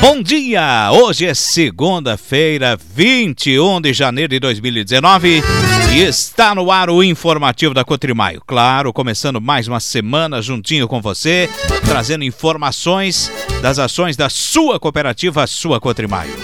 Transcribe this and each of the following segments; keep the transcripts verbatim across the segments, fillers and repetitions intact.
Bom dia! Hoje é segunda-feira, vinte e um de janeiro de dois mil e dezenove e está no ar o informativo da Cotrimaio. Claro, começando mais uma semana juntinho com você, trazendo informações das ações da sua cooperativa, a sua Cotrimaio.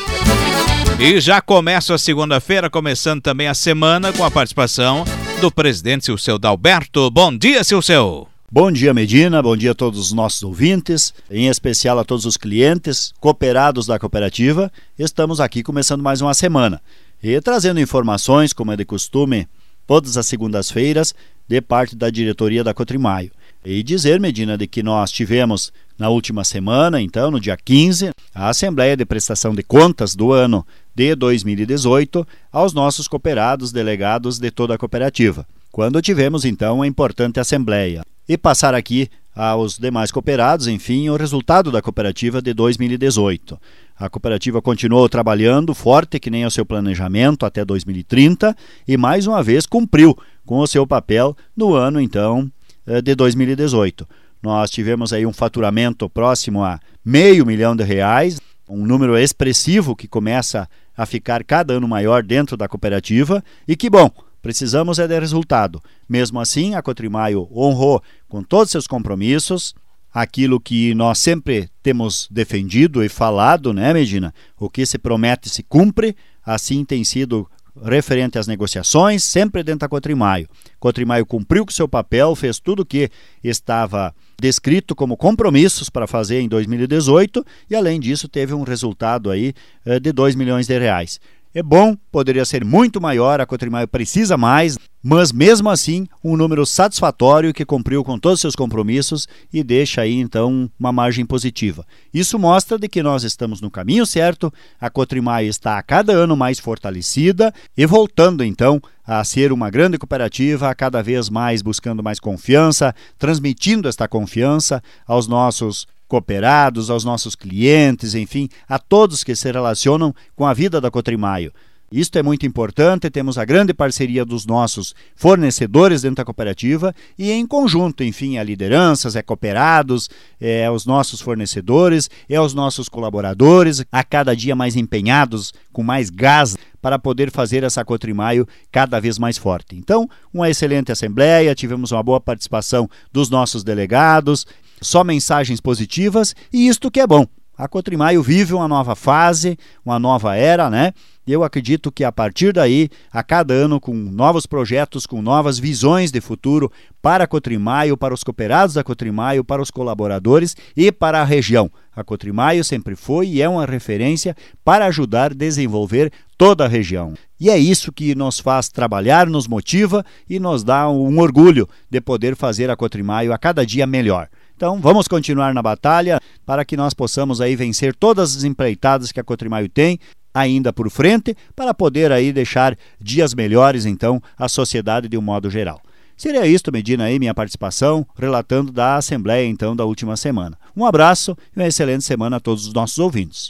E já começa a segunda-feira, começando também a semana com a participação do presidente Silceu Dalberto. Bom dia, Silceu! Bom dia, Medina, bom dia a todos os nossos ouvintes, em especial a todos os clientes cooperados da cooperativa. Estamos aqui começando mais uma semana e trazendo informações, como é de costume, todas as segundas-feiras, de parte da diretoria da Cotrimaio. E dizer, Medina, de que nós tivemos na última semana, então, no dia quinze, a Assembleia de Prestação de Contas do ano de dois mil e dezoito aos nossos cooperados delegados de toda a cooperativa, quando tivemos, então, a importante Assembleia. E passar aqui aos demais cooperados, enfim, o resultado da cooperativa de dois mil e dezoito. A cooperativa continuou trabalhando forte, que nem o seu planejamento, até dois mil e trinta, e mais uma vez cumpriu com o seu papel no ano, então, de dois mil e dezoito. Nós tivemos aí um faturamento próximo a meio milhão de reais, um número expressivo que começa a ficar cada ano maior dentro da cooperativa, e que bom! Precisamos é de resultado. Mesmo assim, a Cotrimaio honrou com todos seus compromissos aquilo que nós sempre temos defendido e falado, né, Medina? O que se promete se cumpre, assim tem sido referente às negociações, sempre dentro da Cotrimaio. Cotrimaio cumpriu com seu papel, fez tudo o que estava descrito como compromissos para fazer em dois mil e dezoito e, além disso, teve um resultado aí de dois milhões de reais. É bom, poderia ser muito maior, a Cotrimaio precisa mais, mas mesmo assim um número satisfatório que cumpriu com todos os seus compromissos e deixa aí então uma margem positiva. Isso mostra de que nós estamos no caminho certo, a Cotrimaio está a cada ano mais fortalecida e voltando então a ser uma grande cooperativa, a cada vez mais buscando mais confiança, transmitindo esta confiança aos nossos cooperados, aos nossos clientes, enfim, a todos que se relacionam com a vida da Cotrimaio. Isto é muito importante, temos a grande parceria dos nossos fornecedores dentro da cooperativa e em conjunto, enfim, a lideranças, é cooperados, é os nossos fornecedores, é os nossos colaboradores, a cada dia mais empenhados, com mais gás, para poder fazer essa Cotrimaio cada vez mais forte. Então, uma excelente assembleia, tivemos uma boa participação dos nossos delegados, só mensagens positivas e isto que é bom. A Cotrimaio vive uma nova fase, uma nova era, né? E eu acredito que a partir daí, a cada ano, com novos projetos, com novas visões de futuro para a Cotrimaio, para os cooperados da Cotrimaio, para os colaboradores e para a região. A Cotrimaio sempre foi e é uma referência para ajudar a desenvolver toda a região. E é isso que nos faz trabalhar, nos motiva e nos dá um orgulho de poder fazer a Cotrimaio a cada dia melhor. Então, vamos continuar na batalha para que nós possamos aí vencer todas as empreitadas que a Cotrimaio tem ainda por frente, para poder aí deixar dias melhores, então, à sociedade de um modo geral. Seria isto, Medina, aí minha participação, relatando da Assembleia, então, da última semana. Um abraço e uma excelente semana a todos os nossos ouvintes.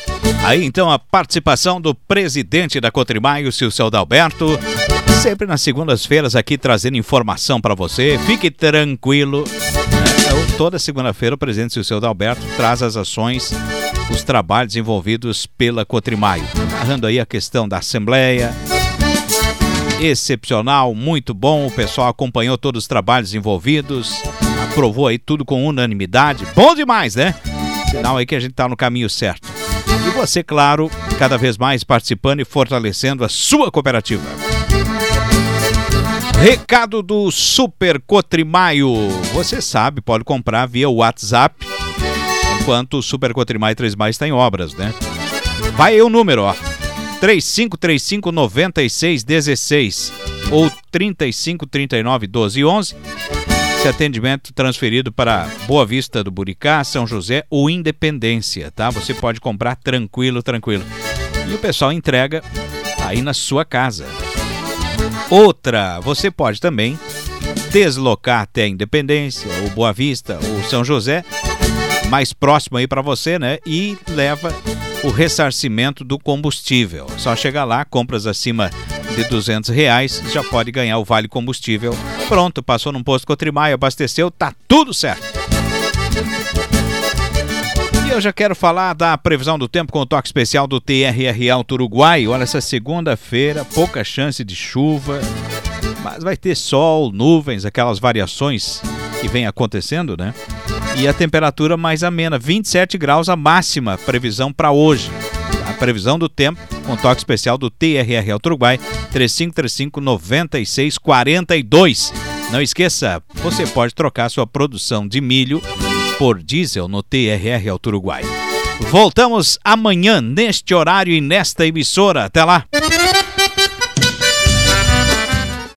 Aí, então, a participação do presidente da Cotrimaio, Silceu Dalberto, sempre nas segundas-feiras aqui trazendo informação para você. Fique tranquilo. Toda segunda-feira o presidente Silceu Dalberto traz as ações, os trabalhos envolvidos pela Cotrimaio, narrando aí a questão da Assembleia. Excepcional, muito bom, o pessoal acompanhou todos os trabalhos envolvidos, aprovou aí tudo com unanimidade, bom demais, né? Sinal aí que a gente está no caminho certo. E você, claro, cada vez mais participando e fortalecendo a sua cooperativa. Recado do Super Cotrimaio. Você sabe, pode comprar via WhatsApp, enquanto o Super Cotrimaio três mais está em obras, né? Vai aí o número, ó. três cinco três cinco, nove seis um seis ou trinta e cinco, trinta e nove, doze, onze. Esse atendimento transferido para Boa Vista do Buricá, São José ou Independência, tá? Você pode comprar tranquilo, tranquilo. E o pessoal entrega aí na sua casa. Outra, você pode também deslocar até a Independência, ou Boa Vista, ou São José, mais próximo aí para você, né? E leva o ressarcimento do combustível. Só chegar lá, compras acima de duzentos reais, já pode ganhar o Vale Combustível. Pronto, passou num posto Cotrimaio, abasteceu, tá tudo certo. eu já quero falar da previsão do tempo com o toque especial do T R R Alto Uruguai. Olha, essa segunda-feira, pouca chance de chuva, mas vai ter sol, nuvens, aquelas variações que vem acontecendo, né? E a temperatura mais amena, vinte e sete graus a máxima, previsão para hoje. A previsão do tempo com toque especial do T R R Alto Uruguai, três cinco três cinco, nove seis quatro dois. Não esqueça, você pode trocar sua produção de milho por diesel no T R R Alto Uruguai. Voltamos amanhã neste horário e nesta emissora. Até lá!